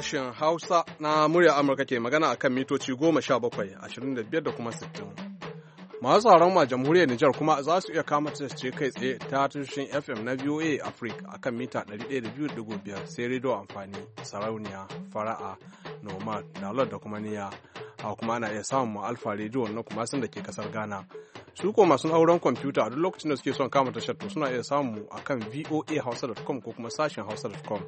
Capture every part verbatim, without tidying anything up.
sashen Hausa na murya Amurka ke magana akan mitoci goma sha bakwai, ashirin da biyar da kuma sittin. Masu tsaron ma jamhuriyar Nijar kuma za su iya kama ce kai tsaye ta tushen F M na V O A Africa akan mita ɗari ɗaya da biyu da ɗigo biyar sai rediyo amfani, sarauniya, fara'a, nomad, dalar da kuma niya. A kuma ana iya samun mu alfa rediyo na kuma sun da ke kasar Ghana. Su ko masu auren kwamfuta a duk lokacin da suke son kama tashar to suna iya samun mu akan voa hausa dot com ko kuma sashen hausa dot com.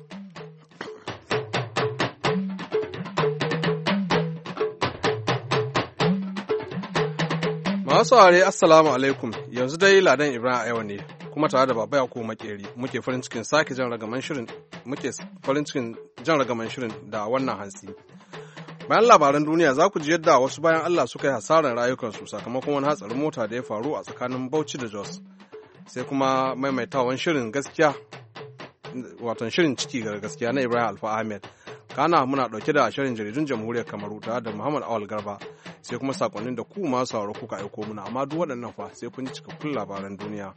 Masu saurare assalamu alaikum, yanzu dai Ladan Ibrahim a yau ne kuma tare da Baba Yakubu Makeri muke farin cikin sake jan ragaman shirin muke farin cikin jan ragaman shirin da wannan hantsi. Bayan labaran duniya za ku ji yadda wasu bayan Allah suka yi hasarar rayukansu sakamakon wani hatsarin mota da ya faru a tsakanin Bauchi da Jos. Sai kuma maimaitawan shirin gaskiya wato shirin ciki ga gaskiya na Ibrahim Alfa Ahmed. Kana muna ɗauke da shirin jaridun jamhuriyar Kamaru tare da Muhammad Awal Garba sai kuma sakonnin da ku masu sauraro kuka aiko muna amma duk waɗannan fa sai kun ji cikakkun labaran duniya.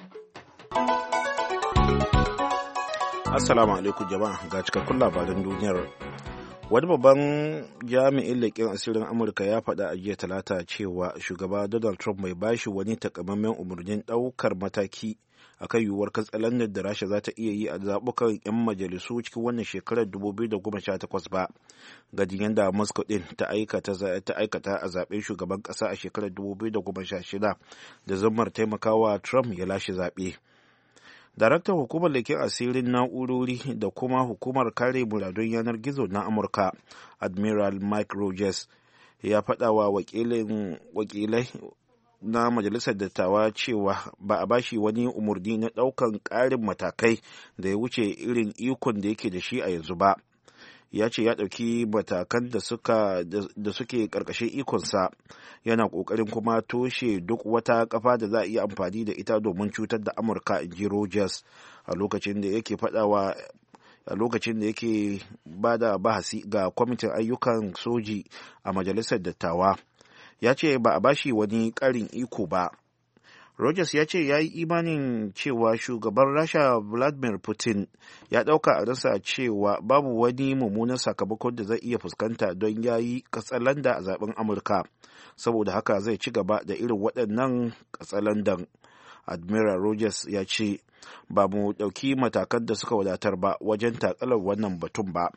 Assalamu alaikum jama'a ga cikakkun labaran duniyar. Wani babban jami'in leƙen asirin Amurka ya faɗa a jiya talata cewa shugaba Donald Trump mai bashi wani takamaiman umarnin ɗaukar mataki akan yiwuwar katsalandar da Rasha za ta iya yi a zaɓukan 'yan majalisu cikin wannan shekarar dubu biyu da goma sha takwas ba, gajin yadda Moscow ɗin ta aikata a zaɓen shugaban ƙasa a shekarar dubu biyu da goma sha shida da zammar taimakawa Trump ya lashe zaɓe. Daraktan hukumar leken asirin na'urori da kuma hukumar kare muradun yanar gizo na Amurka, Admiral Mike Rogers, ya faɗa wa wakilai na majalisar dattawa cewa ba a bashi wani umarni na ɗaukan ƙarin matakai da ya wuce irin ikon da yake da shi a yanzu ba. Ya ce ya ɗauki matakan da suke ƙarƙashin ikonsa, yana ƙoƙarin kuma toshe duk wata ƙafa da za a iya amfani da ita domin cutar da Amurka, in ji Rogers a lokacin da yake faɗawa a lokacin da yake ba da bahasi ga kwamitin ayyukan soji a majalisar dattawa. Ya ce ba a bashi wani ƙarin iko ba. Rogers ya ce ya yi imanin cewa shugaban Rasha Vladimir Putin ya ɗauka a ransa cewa babu wani mummunan sakamakon da zai iya fuskanta don ya yi katsalanda a zaben Amurka, saboda haka zai ci gaba da irin waɗannan katsalandan. Admiral Rogers ya ce ba mu ɗauki matakan da suka wadatar ba wajen takalar wannan batun ba.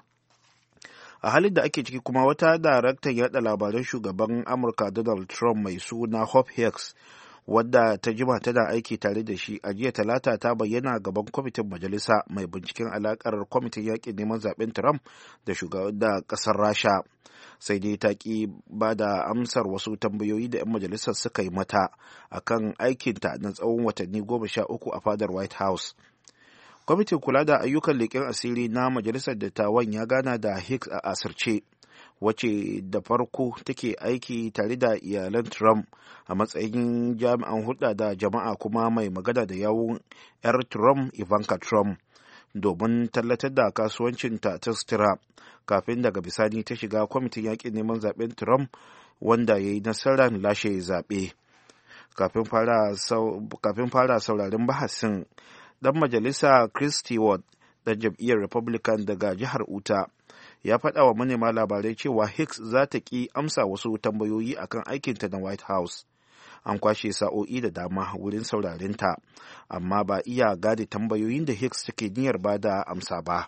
A halin da ake ciki kuma wata daraktan yaɗa labaran shugaban Amurka Donald Trump mai suna Hope Hicks, wadda ta jima tana aiki tare da shi a jiya talata, ta bayyana gaban kwamitin majalisa mai binciken alakar kwamitin yakin neman zaben Trump da shugaban da kasar Rasha, sai dai ta ki ba da amsar wasu tambayoyi da 'yan majalisar suka yi mata akan aikinta na tsawon watanni goma sha uku a fadar White House. Kwamitin kula da ayyukan leƙen asiri na majalisar dattawan ya gana da Hicks a asirce, wacce da farko take aiki tare da iyalan Trump a matsayin jami'an hulɗa da jama'a kuma mai magana da yawun 'yar Trump Ivanka Trump domin tallatar da kasuwancinta ta sutura, kafin daga bisani ta shiga kwamitin yaƙin neman zaɓen Trump wanda ya yi nasarar lashe zaɓe. Kafin fara sauraron bahasin, ɗan majalisa Chris Stewart ɗan jam'iyyar Republican daga jihar Utah ya faɗa wa manema labarai cewa Hicks za ta ƙi amsa wasu tambayoyi akan aikinta na White House. An kwashe sa'o'i da dama wurin saurarinta, amma ba iya gane tambayoyin da Hicks take niyyar ba da amsa ba.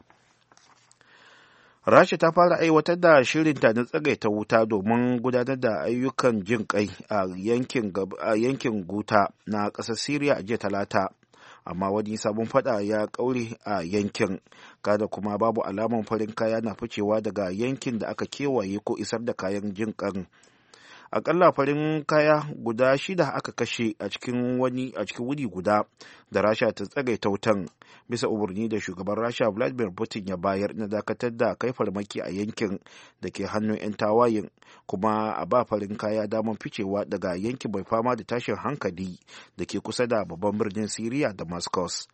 Rasha ta fara aiwatar da shirinta na tsagaita wuta domin gudanar da ayyukan jin kai a yankin Guta na ƙasar Siriya a jiya talata. Amma wani sabon fada ya kaure a yankin, kada kuma babu alaman farin kaya na ficewa daga yankin da aka kewaye ko isar da kayan jin kan. Akalla farin kaya guda shida aka kashe a cikin wani a cikin wuri guda da Rasha ta tsagaita wutan, bisa umarni da shugaban Rasha Vladimir Putin ya bayar na dakatar da kai farmaki a yankin da ke hannun 'yan tawayen, kuma a ba farin kaya daman ficewa daga yankin mai fama da tashin hankali da ke kusa da babban birnin Siriya, Damascus.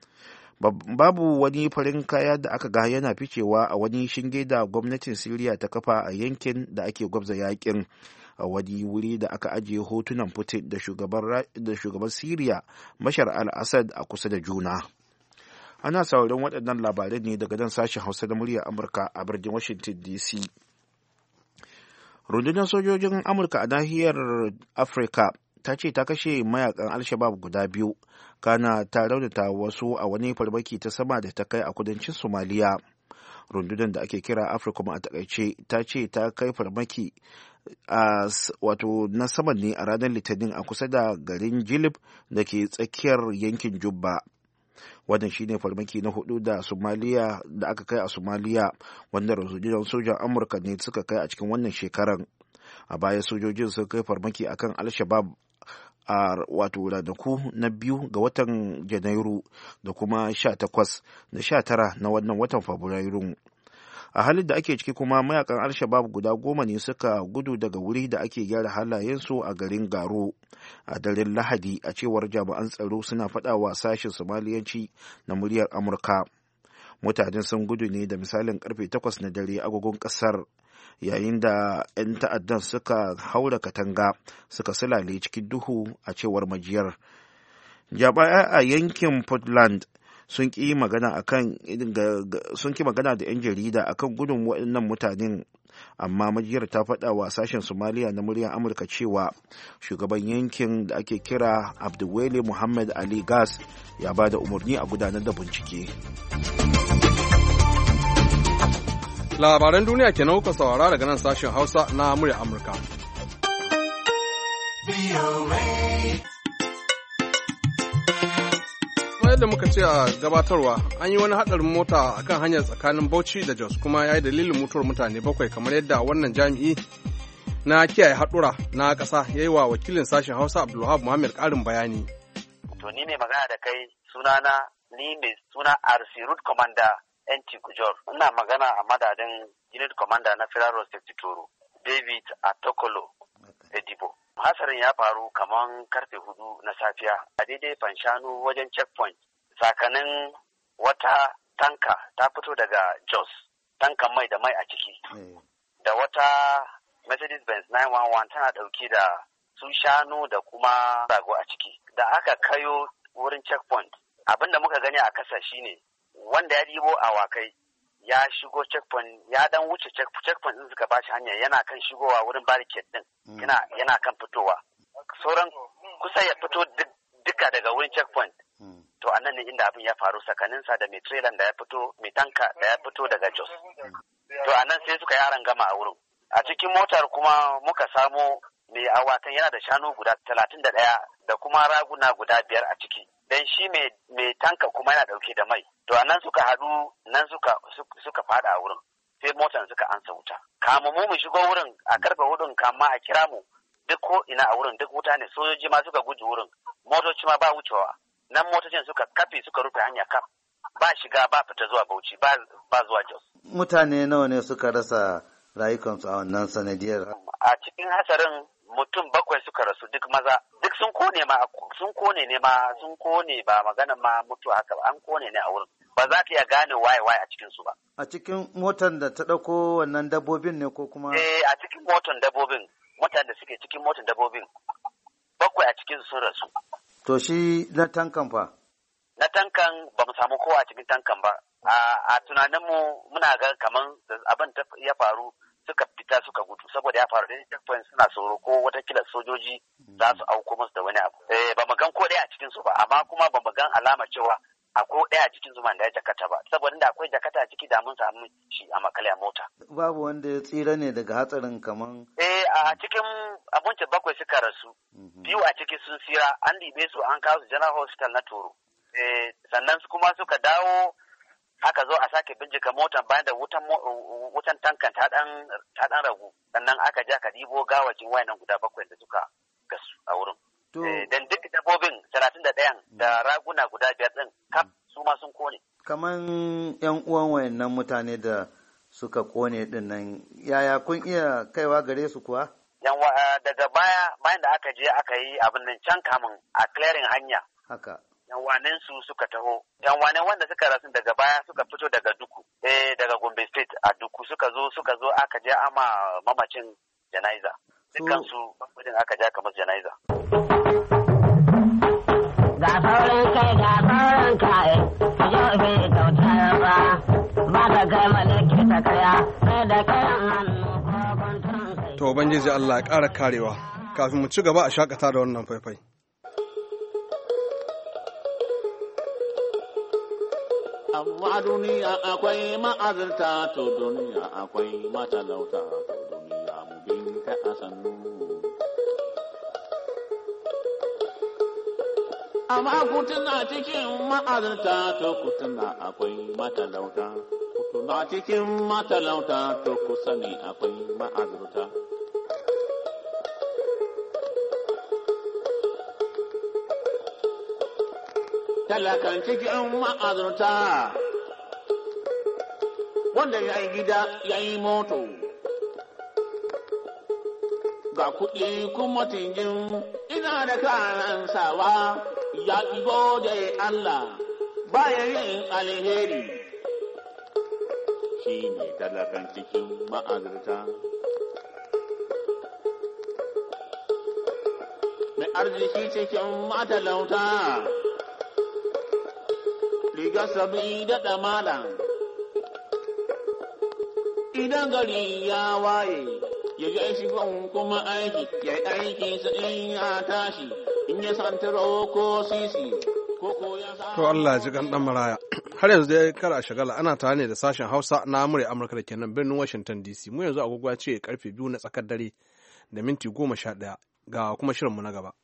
Babu wani farin kaya da aka ga yana ficewa a wani shinge da gwamnatin Siriya ta kafa a yankin da ake gwabza yakin, a wani wuri da aka ajiye hotunan Putin da shugaban Siriya Bashar al-Assad a kusa da juna. Ana sauraron waɗannan labarai ne daga nan sashen Hausa da muryar Amurka a birnin Washington D C. Rundunar sojojin Amurka a nahiyar Afirka ta ce ta kashe mayakan Al-Shabaab guda biyu, kana ta raunata wasu a wani farmaki ta sama da ta kai a kudancin Somaliya. Rundunar da ake kira Africom a takaice ta ce ta kai farmaki a wato na saman ne a ranar Litinin a kusa da garin Jilib da ke tsakiyar yankin Jubba. Wannan shine farmaki na hudu da Somaliya da aka kai a Somaliya, wanda rundunar sojan Amurka ne suka kai a cikin wannan shekaran. A baya sojojin sun kai farmaki akan Al-Shabaab a wato ranaku na biyu ga watan Janairu da kuma sha takwas da sha tara na wannan watan Fabrairu. A halin da ake ciki kuma mayakan Al-Shabaab guda goma ne suka gudu daga wuri da ake gyara halayensu a garin Garo a daren Lahadi, a cewar jami'an tsaro suna faɗa wa sashen Somaliyanci na muryar Amurka. Mutanen sun gudu ne da misalin karfe takwas na dare agogon ƙasar, yayin da 'yan ta'addan suka haura katanga suka sulale cikin duhu, a cewar majiyar. Jami'ai a yankin Puntland sun ki magana akan sun ki magana da 'yan jarida akan gudun waɗannan mutanen, amma majiyar ta faɗa wa sashen Somaliya na muryar Amurka cewa shugaban yankin da ake kira Abdulwale Muhammad Ali Gas ya ba da umarni a gudanar da bincike. Labaran duniya kenan kuka saurara daga nan sashen Hausa na muryar Amurka. Yadda muka ce a gabatarwa, an yi wani haɗarin mota a kan hanyar tsakanin Bauchi da Jos, kuma ya yi dalilin mutuwar mutane bakwai, kamar yadda wannan jami'i na kiyaye haɗura na ƙasa ya yi wa wakilin sashen Hausa Abdulwahab Muhammad ƙarin bayani. To ni ne magana da kai, sunana ni mai suna R C Route Commander N T Kujor. Ina magana a madadin Unit Commander na Federal Road Safety Toro, David Atokolo Edibo. Hasarin ya faru kaman karfe hudu na safiya a daidai Fanshanu wajen checkpoint. Sakanin wata tanka ta fito daga Jos, tankan mai da mai a ciki. Da wata Mercedes-Benz nine one one tana dauke da su shanu da kuma rago a ciki. Da aka kayo wurin checkpoint, abinda muka gani a kasa shine wanda ya ɗibo awakai ya shigo checkpoint, ya dan wuce checkpoint din suka bashi hanya, yana kan shigowa wurin barricade din, yana yana kan fitowa. Sauran kusa ya fito duka daga wurin checkpoint. To anan ne inda abin ya faru tsakanin sa da mai trailer da ya fito, mai tanka da ya fito daga Jos. To anan sai suka yaran gama a wurin. A cikin motar kuma muka samo mai awakan yana da shanu guda talatin da ɗaya da kuma raguna guda biyar a ciki. Dan shi mai tanka kuma yana ɗauke da mai. To anan suka haɗu, nan suka suka fada a wurin. Sai motar suka ansa wuta. Kamu mu mu shigo wurin a karfe hudun kama a kira mu. Duk ko ina a wurin duk wuta ne, sojoji ma suka guji wurin. Motoci ma ba wucewa. Nan motocin suka kafe suka rufe hanya kaf. Ba shiga ba fita zuwa Bauchi, ba ba zuwa Jos. Mutane nawa ne suka rasa rayukansu a wannan sanadiyar? A cikin hasarin mutum bakwai suka rasu, duk maza. Duk sun kone ma sun kone ne ma sun kone ba magana ma mutu haka ba, an kone ne a wurin. Ba za ka iya gane waye waye a cikin su ba. A cikin motar da ta dauko wannan dabbobin ne ko kuma? Eh, a cikin motar dabbobin, mutanen da suke cikin motar dabbobin bakwai a cikin sun rasu. To shi na tankan fa? Na tankan ba mu samu kowa a cikin tankan ba. A tunaninmu muna ga kaman abin ya faru suka fita suka gudu, saboda ya faru da checkpoint suna tsoro ko watakila sojoji za su auko musu da wani abu. Eh, ba mu gan ko ɗaya a cikin su ba, amma kuma ba mu gan alama cewa akwai ɗaya a cikin su da ya jakata ba, saboda da akwai jakata a ciki da mun samu shi a makale a mota. Babu wanda ya tsira ne daga hatsarin kaman? Eh, a cikin abinci bakwai suka rasu, biyu a ciki sun tsira, an ɗibe su an kawo su General Hospital na Toro. Eh, sannan kuma suka dawo aka zo a sake bincika motan bayan da wutan wutan tankan ta dan ta dan ragu, sannan aka je aka ɗibo gawacin wayannan guda bakwai da suka gasu a wurin. Eh, dan duk dabbobin talatin da ɗayan da raguna guda biyar din kaf su ma sun kone. Kaman yan uwan wayannan mutane da suka kone din nan, yaya kun iya kaiwa gare su kuwa? Yan daga baya bayan da aka je aka yi abin nan can kamun a clearing hanya. Haka. Yanwanen su suka taho. Yanwanen wanda suka rasu daga baya suka fito daga Duku, eh daga Gombe State a Duku suka zo suka zo aka je ama mamacin janaiza. Dukkan su bakwai aka je aka musu janaiza. Ga sauran kai ga sauran kai, To Ubangiji Allah ya ƙara karewa. Kafin mu ci gaba a shakata da wannan faifai. Amma duniya akwai ma'azarta to duniya akwai matalauta to duniya mu binta a sannu. Amma kutuna cikin ma'azarta to kutuna akwai matalauta. Kutuna cikin matalauta to ku sani akwai ma'azarta. Talakan cikin ma'azurta wanda ya yi gida ya yi moto ga kuɗi kuma tingin ina da kanan sawa ya gode Allah bayan yin alheri shi ne talakan cikin ma'azurta. Mai arziki cikin matalauta riga sabi da ɗamala idan gari ya waye ya ga shi kuma aiki ya yi aiki sa in ya tashi in ya santaro ko sisi ko ko ya sa to Allah ji kan dan maraya har yanzu dai kar a shagala ana tare ne da sashen Hausa na Amurka Amurka da kenan birnin Washington D C mu yanzu agogo ce karfe biyu na tsakar dare da minti goma sha ɗaya ga kuma shirinmu na gaba.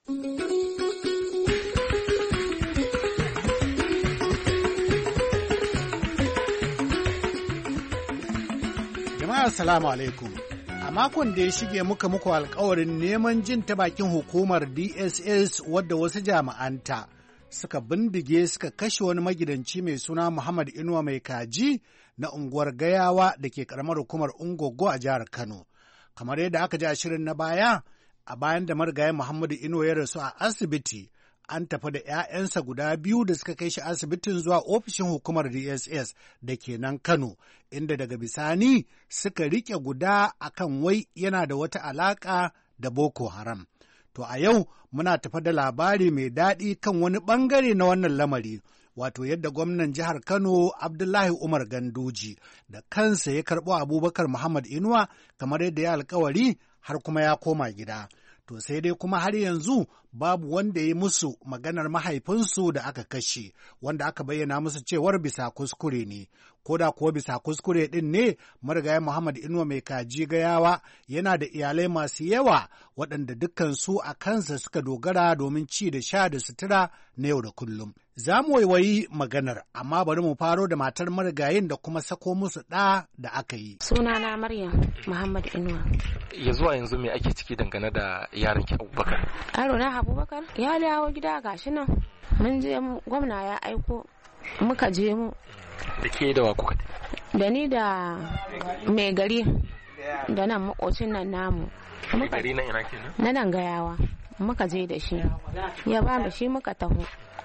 Jama'a assalamu alaikum. A makon da ya shige muka muku alkawarin neman jin ta bakin hukumar D S S wadda wasu jami'anta suka bindige suka kashe wani magidanci mai suna Muhammad Inuwa Mai Kaji na unguwar Gayawa da ke karamar hukumar Ungogo a jihar Kano. Kamar yadda aka ji a shirin na baya, a bayan da marigayi Muhammadu Inuwa ya rasu a asibiti, an tafi da ‘ya'yansa guda biyu da suka kai shi asibitin zuwa ofishin hukumar D S S da ke nan Kano, inda daga bisani suka riƙe guda akan wai yana da wata alaƙa da Boko Haram. To a yau muna tafi da labari mai daɗi kan wani ɓangare na wannan lamari, wato yadda gwamnan jihar Kano Abdullahi Umar Ganduji da kansa ya karɓo Abubakar Muhammad Inuwa kamar yadda ya alkawari har kuma ya koma gida. To sai dai kuma har yanzu babu wanda ya musu maganar mahaifinsu da aka kashe, wanda aka bayyana musu cewar bisa kuskure ne. Ko da kuwa bisa kuskure ɗin ne, marigayi Muhammad Inuwa Mai Kaji Gayawa yana da iyalai masu yawa waɗanda dukkansu a kansa suka dogara domin ci da sha da sutura na yau da kullum. Za mu waiwayi maganar, amma bari mu faro da matar marigayin da kuma sako musu ɗa da aka yi. Sunana Maryam Muhammad Inuwa. Ya zuwa yanzu me ake ciki dangane da yaron ki Abubakar? Aro na Abubakar ya dawo gida gashi nan. Mun je gwamna ya aiko muka je mu. Da ke da wa kuka? Da ni da mai gari da nan makocin nan namu. Mai gari nan ina kenan? Na nan Gayawa. Muka je da shi. Ya ba mu shi muka taho.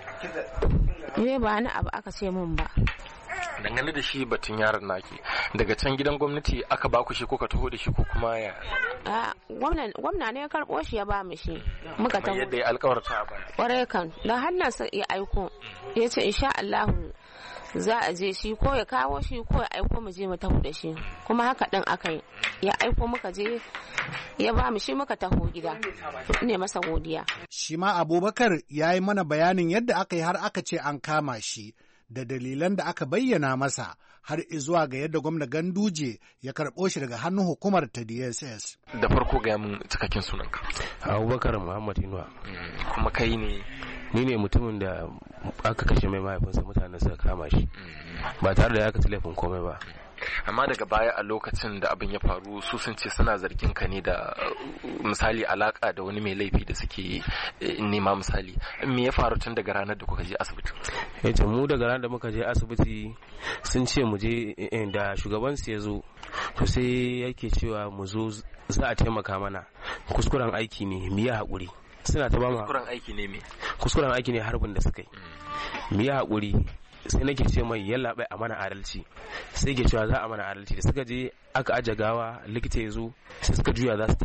Ne ba ni abu aka ce mun ba. Dangane da shi batun yaron naki daga can gidan gwamnati aka baku shi ko ka taho da shi ko kuma ya? A gwamna ne ya karɓo shi ya ba mu shi muka taho. Yadda ya alkawarta a baya. Kwarai kan da hannunsa ya aiko ya ce insha Allah za a je shi ko ya kawo shi ko ya aiko mu je mu taho da shi kuma haka din aka yi ya aiko muka je ya ba mu shi muka taho gida ne masa godiya. Shi ma Abubakar ya yi mana bayanin yadda aka yi har aka ce an kama shi da dalilan da aka bayyana masa har zuwa ga yadda gwamna Ganduje ya karɓo shi daga hannun hukumar ta D S S. Da farko ga mun cikakken sunanka. Abubakar Muhammad Inuwa. Kuma kai ne? Ni ne mutumin da aka kashe mai mahaifinsa, mutane suka kama shi ba tare da ya ka laifin komai ba. Amma daga baya a lokacin da abin ya faru su sun ce suna zargin ka ne da misali alaka da wani mai laifi da suke nema misali. Me ya faru tun daga ranar da kuka je asibiti? Yace mu daga ranar da muka je asibiti sun ce mu je da shugaban su ya zo to sai yake cewa mu zo za a taimaka mana, kuskuren aiki ne mu yi haƙuri. Suna ta ba mu kuskuren aiki ne me? Kuskuren aiki ne harbin da suka yi. Mu yi haƙuri. Sai nake ce mai yalla bai a mana adalci, sai ke cewa za a mana adalci. Da suka je aka aje gawa likita ya zo sai suka juya za su tafi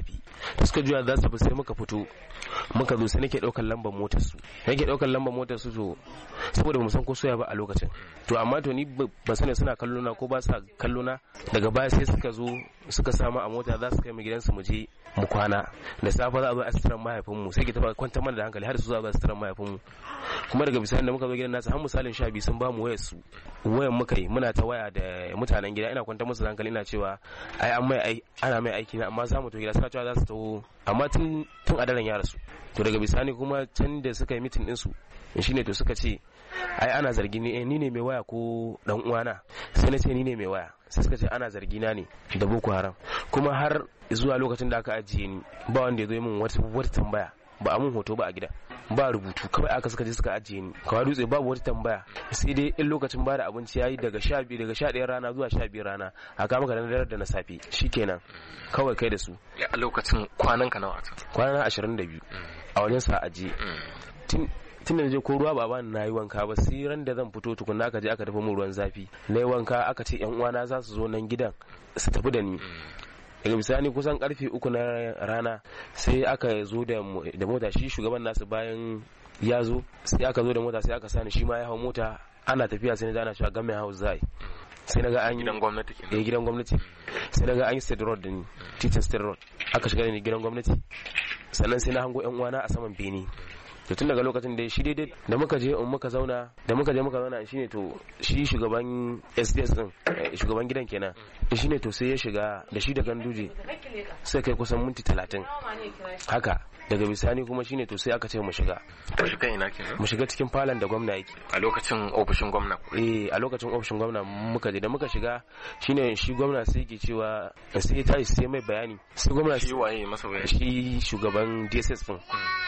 da suka juya za su fi sai muka fito muka zo sai nake daukar lambar motar su nake daukar lambar motar su to saboda mu san ko soya ba a lokacin to amma to ni ba sani suna kallo na ko ba sa kallo na daga baya sai suka zo suka samu a mota za su kai mu gidansu mu je mu kwana da safe za a zo asiran mahaifin mu sai ki taba kwantar mana da hankali har su zo a asiran mahaifin mu kuma daga bisani da muka zo gidan nasu har misalin sha biyu sun ba mu wayar su wayan muka yi muna ta waya da mutanen gida ina kwantar musu da hankali ina cewa ai an mai ana mai aiki na amma za mu to gida suna cewa za su taho amma tun tun a daren ya rasu to daga bisani kuma can da suka yi mitin din su shine to suka ce ai ana zargi ne ni ne mai waya ko dan uwana sai na ce ni ne mai waya sai suka ce ana zargi na ne da Boko Haram kuma har zuwa lokacin da aka ajiye ni ba wanda ya zo min wata wata tambaya ba a mun hoto ba a gida ba rubutu kawai aka suka je suka ajiye ni kawai dutse babu wata tambaya sai dai in lokacin ba da abinci yayi daga sha biyu daga sha ɗaya rana zuwa sha biyu rana a kama ka da da na safe shikenan kawai kai da su a lokacin kwanan ka nawa kwana ashirin da biyu a wajen sa ajiye tun tun da je ko ruwa ba bani nayi wanka ba sai ran da zan fito tukunna aka je aka tafi mu ruwan zafi nayi wanka aka ce yan uwana za su zo nan gidan su tafi da ni daga bisani kusan karfe uku na rana sai aka zo da mota shi shugaban nasu bayan ya zo sai aka zo da mota sai aka sani shi ma ya hau mota ana tafiya sai na ana cewa gamin house zai sai naga an gidan gwamnati eh gidan gwamnati sai naga an yi state road da ni titin state road aka shiga ni gidan gwamnati sannan sai na hango yan uwana a saman beni to tun daga lokacin da shi daidai da muka je in muka zauna da muka je muka zauna shine to shi shugaban S D S din shugaban gidan kenan shine to sai ya shiga da shi da ganduje sai kai kusan minti talatin haka daga bisani kuma shine to sai aka ce mu shiga to shiga ina kenan mu shiga cikin falon da gwamna yake a lokacin ofishin gwamna eh a lokacin ofishin gwamna muka je da muka shiga shine shi gwamna sai yake cewa sai ya tashi sai mai bayani sai gwamna shi waye masa bayani shi shugaban D S S din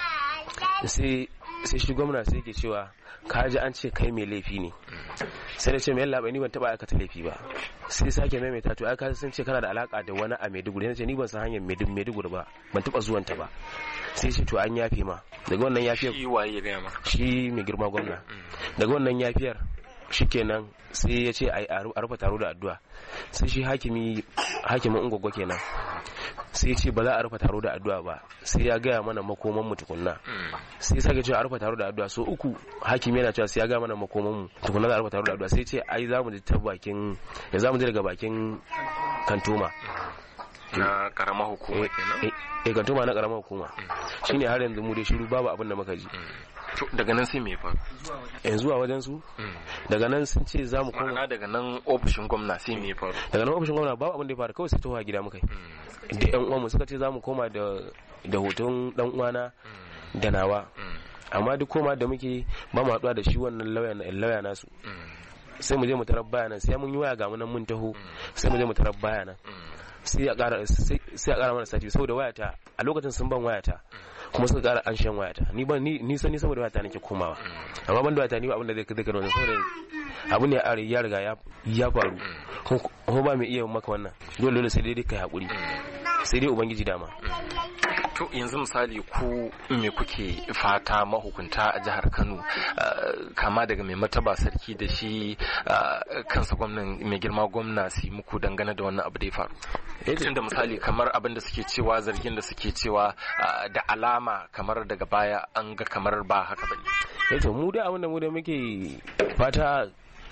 sai sai shi gwamna sai yake cewa ka ji an ce kai mai laifi ne sai da ce mai yalla ni ban taba aikata laifi ba sai sake maimaita to ai ka san ce kana da alaka da wani a Maiduguri nace ni ban san hanyar Maiduguri ba ban taba zuwan ta ba sai shi to an yafe ma daga wannan yafiyar shi waye ya ga ma shi mai girma gwamna daga wannan yafiyar shikenan sai ya ce ai a rufe taro da addu'a sai shi hakimi hakimin ungwagwa kenan sai ya ce ba za a rufe taro da addu'a ba sai ya gaya mana makoman mu tukunna sai sake cewa a rufe taro da addu'a so uku hakimi yana cewa sai ya gaya mana makoman mu tukunna za a rufe taro da addu'a sai ya ce ai za mu je ta bakin ya za mu je daga bakin kantoma na karamar hukuma kenan eh kantoma na karamar hukuma shine har yanzu mu dai shiru babu abin da muka ji daga nan sai me faru yanzu a wajen su daga nan sun ce za mu koma daga nan ofishin gwamna sai me faru daga nan ofishin gwamna babu abin da ya faru kawai sai tawa gida muka yi da yan uwanmu suka ce za mu koma da da hoton dan uwana da nawa amma duk koma da muke ba mu haɗuwa da shi wannan lauya lauya nasu sai mu je mu tarar bayanan sai mun yi waya ga mu nan mun taho sai mu je mu tarar bayanan sai a ƙara sai a ƙara mana sati saboda wayata a lokacin sun ban wayata kuma suka ƙara an shan wayata ni ban ni ni sani saboda wayata nake komawa amma ban da wayata ni ba abin da zai zai karo saboda abin ne ya riga ya ya faru ko ba mai iya maka wannan dole dole sai dai kai hakuri sai dai ubangiji dama to yanzu misali ku me kuke fata mahukunta a jihar Kano kama daga mai mataba sarki da shi kansa gwamnan mai girma gwamna su muku dangane da wannan abu da ya faru tunda misali kamar abin da suke cewa zargin da suke cewa da alama kamar daga baya an ga kamar ba haka bane eh to mu da abin da mu da muke fata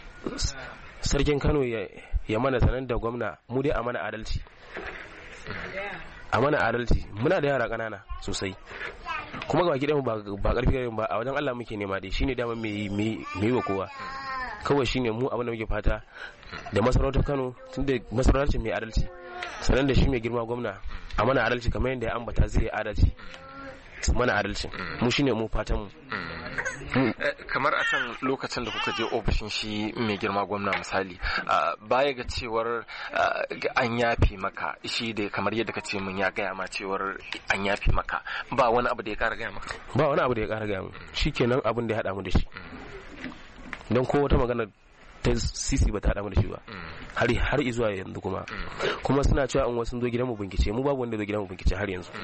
sarkin Kano ya mana sanan da gwamna mu dai a mana adalci a mana adalci muna da yara ƙanana sosai kuma ga gidanmu ba ba karfi garin ba a wajen Allah muke nema dai shine dama me me yi wa kowa kawai shine mu abin da muke fata da masarautar Kano tunda masarautar mai adalci sanan da shi mai girma gwamna a mana adalci kamar yadda ya ambata zai adalci mana adalci mu shine mu fatan mu kamar a can lokacin da kuka je ofishin shi mai girma gwamna misali baya ga cewar an yafe maka shi da kamar yadda ka ce min ya gaya ma cewar an yafe maka ba wani abu da ya kara gaya maka ba wani abu da ya kara gaya mu shikenan abin da ya hada mu da shi don ko wata magana ta sisi ba ta hada mu da shi ba har har zuwa yanzu kuma kuma suna cewa an wasu zo gidan mu bincike mu babu wanda zo gidan mu bincike har yanzu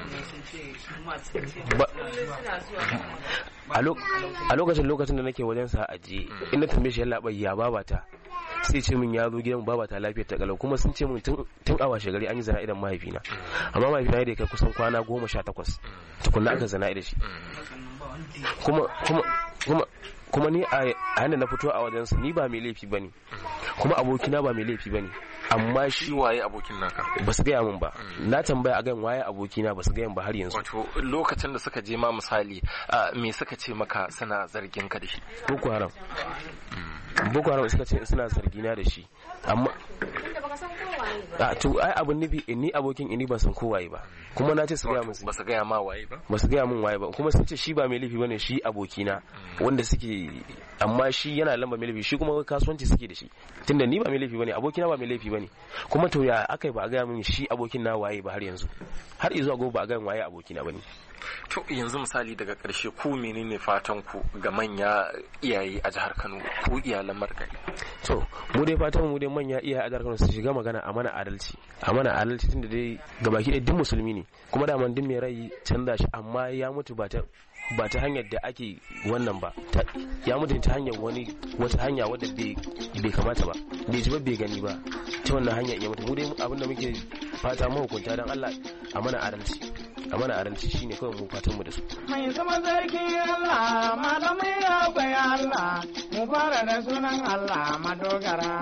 a lokacin lokacin da nake wajen sa aje ina tambaye shi yalla bai ya babata sai ce min ya zo gidan baba ta lafiyar ta kalau kuma sun ce min tun tun awa shagari an yi zana idan mahaifina amma mahaifina da kai kusan kwana goma sha takwas tukunna aka zana da shi kuma kuma kuma kuma ni a hannun na fito a wajensu ni ba mai laifi bane kuma abokina ba mai laifi bane amma shi waye abokin naka ba su gaya min ba na tambaya a gan waye abokina ba su gaya min ba har yanzu. Wato lokacin da suka je ma misali me suka ce maka suna zargin ka da shi? Boko Haram Boko Haram suka ce suna zargina da shi amma a to ai abun nufi ni abokin ini ban san ko waye ba kuma na ce su gaya musu ba su gaya ma waye ba ba su gaya min waye ba kuma sun ce shi ba mai laifi bane shi abokina wanda suke amma shi yana lamba mai laifi shi kuma kasuwanci suke da shi tunda ni ba mai laifi bane abokina ba mai laifi bane kuma to ya akai ba a gaya min shi abokin na waye ba har yanzu har izuwa gobe ba a gaya waye abokina bane. To yanzu misali daga ƙarshe ku menene fatan ku ga manya iyaye a jihar Kano ku iyalan margari? To mu dai fatan mu dai manya iyaye a jihar Kano su shiga magana a mana adalci a mana adalci tunda dai gabaki ɗaya duk musulmi ne kuma da man din mai rai canza shi amma ya mutu ba ta ba ta hanyar da ake wannan ba ya mutu ta hanyar wani wata hanya wadda bai kamata ba bai ji ba bai gani ba ta wannan hanya ya mutu mu dai abinda muke fata mahukunta don Allah a mana adalci a mana adalci shine kawai mu fatan mu da su. Mai sama sarki Allah malamai ya bai Allah mu fara da sunan Allah madogara.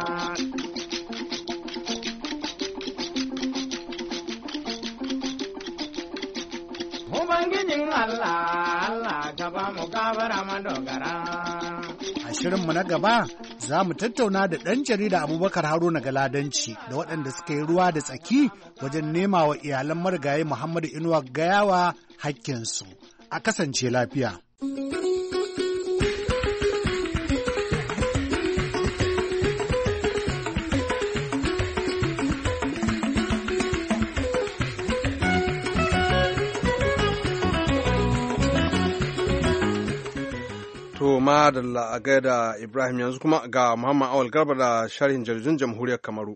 Ubangijin Allah Allah ka ba mu kabara madogara. A shirinmu na gaba za mu tattauna da ɗan jarida Abubakar Haruna Galadanci da waɗanda suka yi ruwa da tsaki wajen nema wa iyalan marigayi Muhammadu Inuwa Gayawa hakkinsu. A kasance lafiya. To madalla a gaida Ibrahim yanzu kuma ga Muhammad Awal Garba da sharhin jaridun Jamhuriyar Kamaru.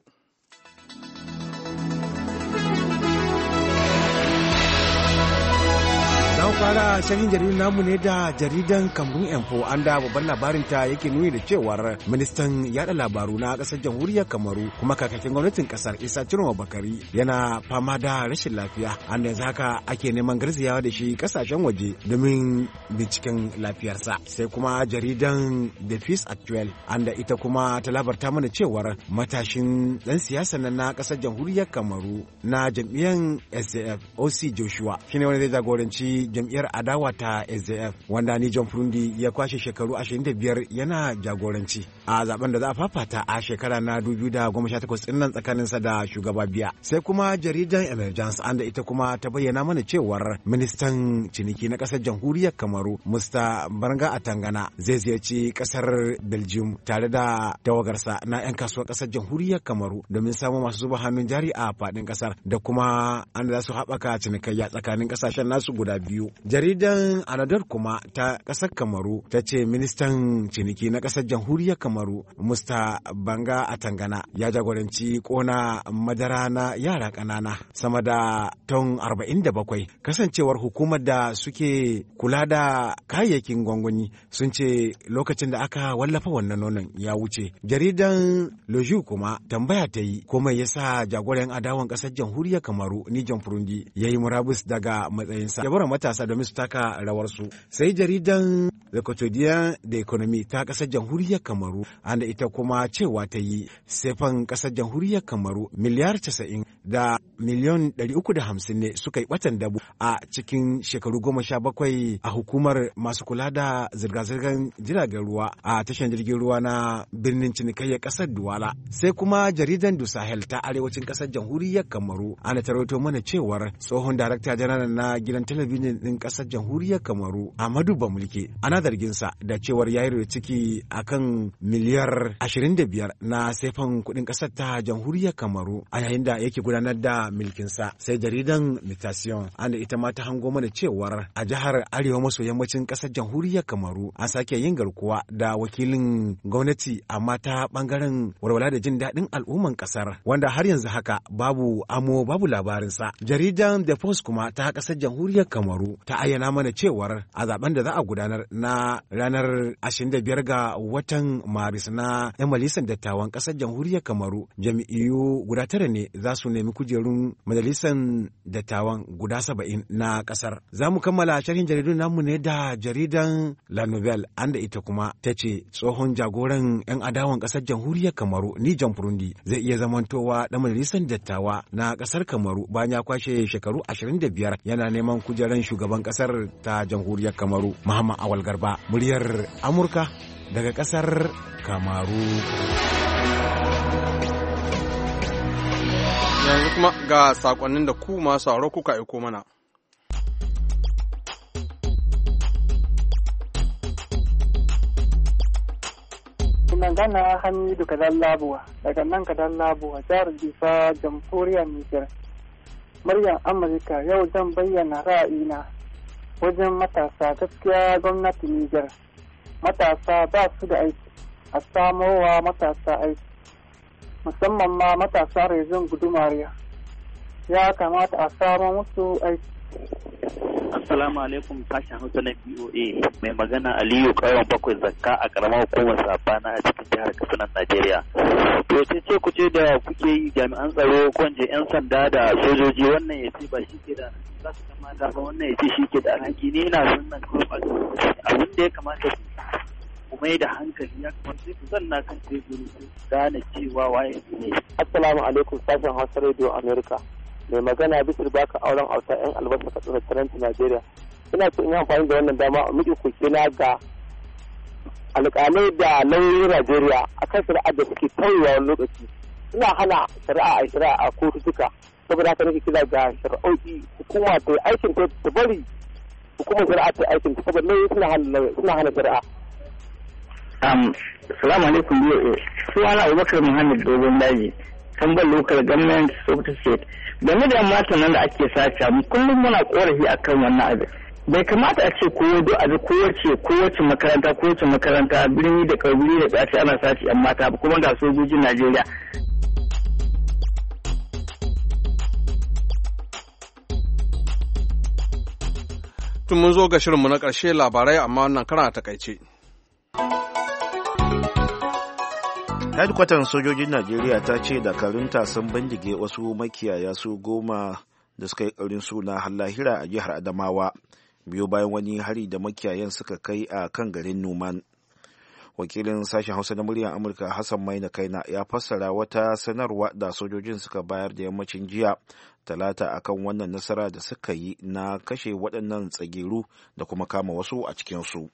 Zan fara shirin jaridun namu ne da jaridan Cameroon Info an da babban labarin ta yake nuni da cewar ministan yada labaru na kasar jamhuriyar Kamaru kuma kakakin gwamnatin kasar Isa Ciroma Bakari yana fama da rashin lafiya an yanzu haka ake neman garzayawa da shi kasashen waje domin binciken lafiyarsa. Sai kuma jaridan The Peace Actuel an da ita kuma ta labarta mana cewar matashin dan siyasa na kasar jamhuriyar Kamaru na jam'iyyar S D F O C Joshua shine wanda zai jagoranci jam'iyyar adawa ta S D F wanda ni John Furundi ya kwashe shekaru ashirin da biyar yana jagoranci a zaben da za a fafata a shekara na dubu biyu da goma sha takwas din nan tsakaninsa da shugaba Biya. Sai kuma jaridan Emergence an da ita kuma ta bayyana mana cewar ministan ciniki na kasar jamhuriyar Kamaru Musta Baranga Atangana zai ziyarci kasar Belgium tare da tawagarsa na 'yan kasuwar kasar jamhuriyar Kamaru domin samun masu zuba hannun jari a faɗin kasar da kuma an da za su haɓaka cinikayya tsakanin kasashen nasu guda biyu. Jaridan Anadol kuma ta ƙasar Kamaru ta ce ministan ciniki na ƙasar jamhuriyar Kamaru Musta Banga Atangana ya jagoranci kona madara na yara ƙanana sama da ton arba'in da bakwai. Kasancewar hukumar da suke kula da kayayyakin gwangwani sun ce lokacin da aka wallafa wannan nonon ya wuce. Jaridan Loju kuma tambaya ta yi komai yasa jagoran adawan ƙasar jamhuriyar Kamaru ni John Furundi ya yi murabus daga matsayinsa ya bar matasa domin su taka rawarsu. Sai jaridan Le Quotidien de Economy ta kasar jamhuriyar Kamaru an da ita kuma cewa ta yi sefan kasar jamhuriyar Kamaru miliyar casa'in da miliyon ɗari uku da hamsin ne suka yi batan dabu a cikin shekaru goma sha bakwai a hukumar masu kula da zirga-zirgar jiragen ruwa a tashar jirgin ruwa na birnin cinikayyar kasar Duwala. Sai kuma jaridan Du Sahel ta arewacin kasar jamhuriyar Kamaru an ta rawaito mana cewar tsohon darakta janar na gidan talabijin din kasar jamhuriyar Kamaru Amadu Bamulke ana zarginsa da cewar ya yi ciki akan miliyar ashirin da biyar na sefan kudin kasar ta jamhuriyar Kamaru a yayin da yake gudanar da milkinsa. Sai jaridan Mutation an ita ma ta hango mana cewar a jihar arewa maso yammacin ƙasar jamhuriyar Kamaru an sake yin garkuwa da wakilin gwamnati amma ta ɓangaren walwala da jin daɗin al'umman ƙasar wanda har yanzu haka babu amo babu labarinsa. Jaridan The Post kuma ta ƙasar jamhuriyar Kamaru ta ayyana mana cewar a zaben da za a gudanar na ranar ashirin da biyar ga watan Maris na 'yan majalisar dattawan ƙasar jamhuriyar Kamaru jami'iyyu guda tara ne za su nemi kujerun majalisar dattawan guda saba'in na ƙasar. Za mu kammala sharhin jaridun namu ne da jaridan La Nouvelle anda ita kuma ta ce tsohon jagoran 'yan adawan ƙasar jamhuriyar Kamaru Nijan Furundi zai iya zamantowa ɗan majalisar dattawa na ƙasar Kamaru bayan ya kwashe shekaru ashirin da biyar yana neman kujeran shugaban ƙasar ta jamhuriyar Kamaru. Muhammad Awal Garba, muryar Amurka daga ƙasar Kamaru. Yanzu kuma ga sakonnin da ku masu sauraro kuka aiko mana. Magana Hamidu Kadan Labuwa daga nan Kadan Labuwa jihar Jifa jamhuriyar Nijar. Muryar Amurka yau zan bayyana ra'ayina wajen matasa. Gaskiya gwamnati Nijar matasa ba su da aiki, a samowa matasa aiki musamman ma matasa rezon gudumariya ya kamata a samo musu aiki. Assalamu alaikum sashen Hausa na B O A mai magana Aliyu Kayon bakwai zakka a karamar hukumar Safana a cikin jihar Katsina Najeriya. To ce ce ku ce da kuke yi jami'an tsaro ko wanje yan sanda da sojoji wannan ya ce ba shi ke da za su kamata ba wannan ya ce shi ke da alhaki ne ina son nan ko ba abin da ya kamata ku mai da hankali ya kamata sai ku zanna kan teburi ku gane cewa waye ne. Assalamu alaikum sashen Hausa Radio America. Mai magana bisir baka auren auta yan albasa katsina taranti Najeriya. Ina so in yi amfani da wannan dama a miki kuke na ga alƙalai da lauyoyin Najeriya a kan shari'ar da suke tauyewa wani lokaci. Suna hana shari'a a shari'a a kotu duka. Saboda haka nake kira ga shari'o'i hukuma ta aikin ta bari hukumar shari'a ta aikin ta saboda lauyoyi suna hana suna hana shari'a. Um, Assalamu alaikum B O A. Sunana Abubakar Muhammad Dogon Daji. Tambar local government Sokoto State. Game da matan nan da ake sace mu kullum muna korafi akan wannan abin. Bai kamata a ce ko do a kowace kowace makaranta kowace makaranta birni da kabili da tsaci ana sace yan mata ba kuma ga sojojin Najeriya. Tun mun zo ga shirinmu na ƙarshe labarai amma wannan kana takaice. Hedkwatan sojojin Najeriya ta ce dakarunta sun bindige wasu makiyaya su goma da suka yi ƙaurin suna hallahira a jihar Adamawa biyo bayan wani hari da makiyayan suka kai a kan garin Numan. Wakilin sashen Hausa na muryar Amurka Hassan Maina Kaina ya fassara wata sanarwa da sojojin suka bayar da yammacin jiya talata akan wannan nasara da suka yi na kashe waɗannan tsagiru da kuma kama wasu a cikinsu.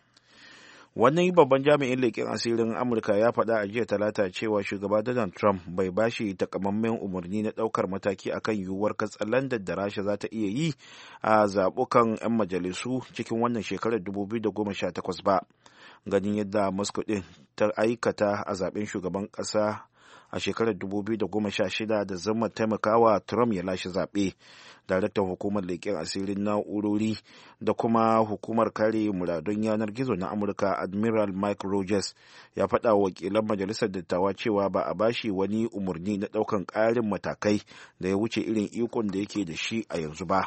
Wani babban jami'in leƙen asirin Amurka ya faɗa a jiya talata cewa shugaba Donald Trump bai bashi takamaiman umarni na ɗaukar mataki akan yiwuwar katsalandar da Rasha za ta iya yi a zaɓukan 'yan majalisu cikin wannan shekarar dubu biyu da goma sha takwas ba, ganin yadda Moscow ɗin ta aikata a zaɓen shugaban ƙasa a shekarar dubu biyu da goma sha shida da zama taimakawa Trump ya lashe zaɓe. Daraktan hukumar leƙen asirin na'urori da kuma hukumar kare muradun yanar gizo na Amurka Admiral Mike Rogers ya faɗa wa wakilan majalisar dattawa cewa ba a bashi wani umarni na ɗaukan ƙarin matakai da ya wuce irin ikon da yake da shi a yanzu ba.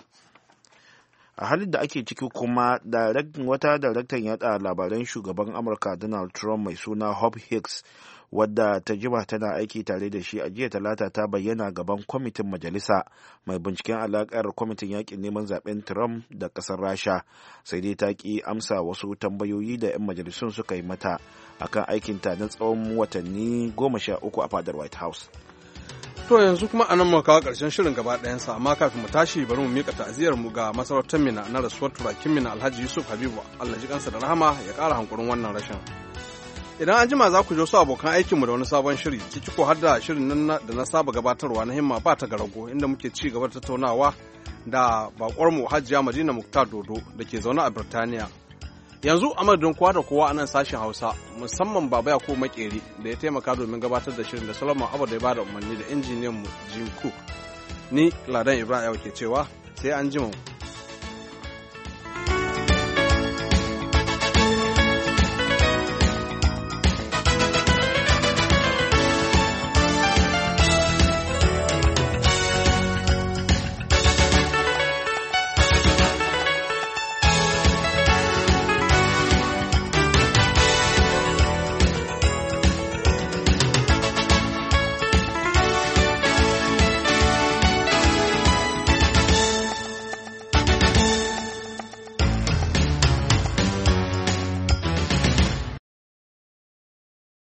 A halin da ake ciki kuma wata daraktan yada labaran shugaban Amurka Donald Trump mai suna Hope Hicks wadda ta jima tana aiki tare da shi a jiya talata ta bayyana gaban kwamitin majalisa mai binciken alakar kwamitin yakin neman zaben Trump da kasar Rasha, sai dai ta ki amsa wasu tambayoyi da 'yan majalisun suka yi mata akan aikinta na tsawon watanni goma sha uku a fadar White House. To yanzu kuma anan muka kawo ƙarshen shirin gaba ɗayansa, amma kafin mu tashi bari mu mika ta'aziyar mu ga masarautar Mina na rasuwar turakin Mina Alhaji Yusuf Habibu, Allah ji kansa da rahama ya ƙara hankurin wannan rashin. Idan an jima za ku jo su abokan aikinmu da wani sabon shiri, ciki ko har da shirin nan da na saba gabatarwa na himma ba ta garago, inda muke ci gaba da tattaunawa da bakwarmu Hajiya Madina Muktar Dodo da ke zaune a Birtaniya. Yanzu a madadin kowa da kowa a nan sashen Hausa, musamman Baba Yakubu Makeri da ya taimaka domin gabatar da shirin da Solomon Abu da ya bada umarni da injiniyan mu Jim Cook. ni Ladan Ibrahim ke cewa sai an ji mu.